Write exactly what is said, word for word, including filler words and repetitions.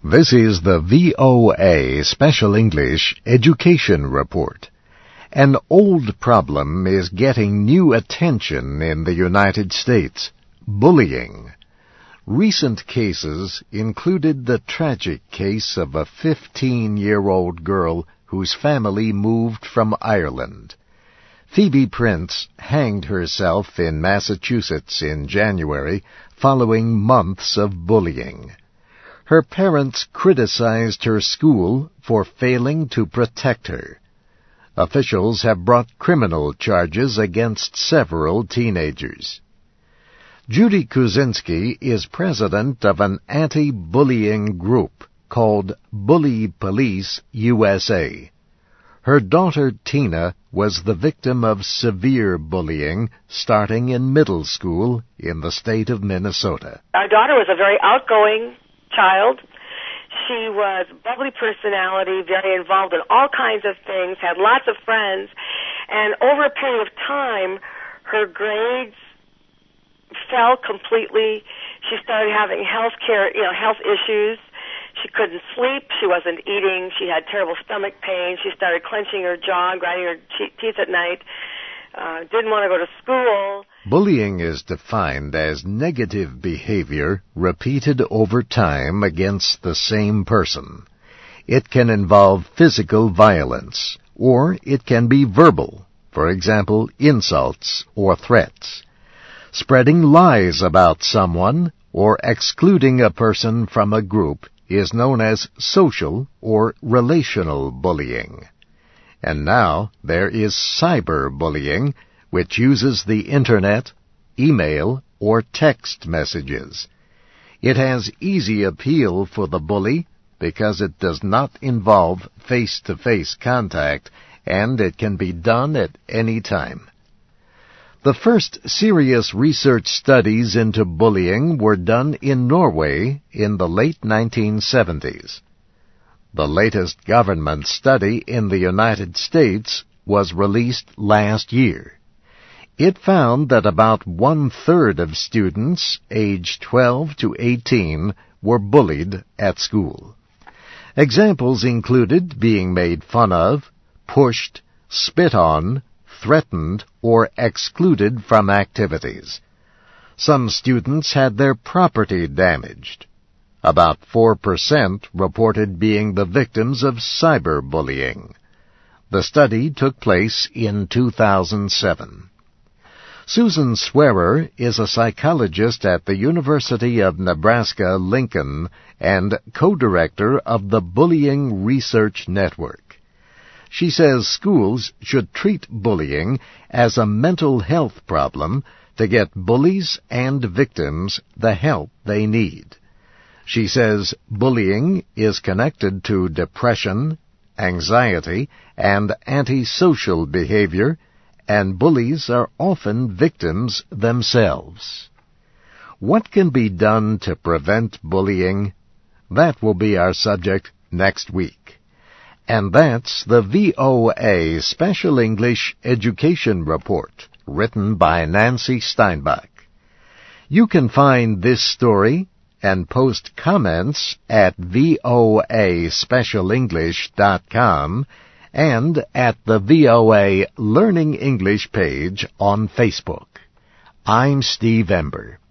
This is the V O A Special English Education Report. An old problem is getting new attention in the United States: bullying. Recent cases included the tragic case of a fifteen-year-old girl whose family moved from Ireland. Phoebe Prince hanged herself in Massachusetts in January following months of bullying. Her parents criticized her school for failing to protect her. Officials have brought criminal charges against several teenagers. Judy Kuczynski is president of an anti-bullying group called Bully Police U S A. Her daughter Tina was the victim of severe bullying starting in middle school in the state of Minnesota. Our daughter was a very outgoing child. She was bubbly personality, very involved in all kinds of things, had lots of friends, and over a period of time, her grades fell completely. She started having health care, you know, health issues. She couldn't sleep. She wasn't eating. She had terrible stomach pain. She started clenching her jaw, grinding her teeth at night. Uh, didn't want to go to school. Bullying is defined as negative behavior repeated over time against the same person. It can involve physical violence, or it can be verbal, for example, insults or threats. Spreading lies about someone or excluding a person from a group is known as social or relational bullying. And now there is cyberbullying, which uses the Internet, email, or text messages. It has easy appeal for the bully because it does not involve face-to-face contact, and it can be done at any time. The first serious research studies into bullying were done in Norway in the late nineteen seventies. The latest government study in the United States was released last year. It found that about one-third of students aged twelve to eighteen were bullied at school. Examples included being made fun of, pushed, spit on, threatened, or excluded from activities. Some students had their property damaged. About four percent reported being the victims of cyberbullying. The study took place in two thousand seven. Susan Swearer is a psychologist at the University of Nebraska-Lincoln and co-director of the Bullying Research Network. She says schools should treat bullying as a mental health problem to get bullies and victims the help they need. She says bullying is connected to depression, anxiety, and antisocial behavior, and bullies are often victims themselves. What can be done to prevent bullying? That will be our subject next week. And that's the V O A Special English Education Report, written by Nancy Steinbach. You can find this story and post comments at voa special english dot com and at the V O A Learning English page on Facebook. I'm Steve Ember.